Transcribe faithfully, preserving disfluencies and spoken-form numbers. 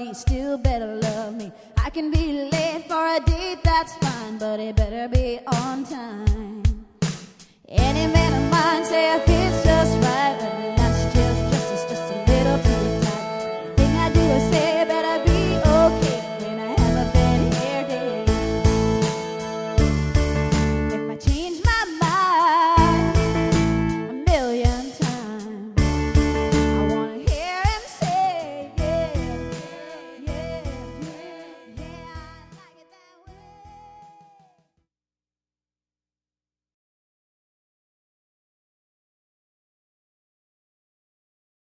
he still better love me. I can be late for a date, that's fine, but it better be on time. Any man of mine say if it's just right,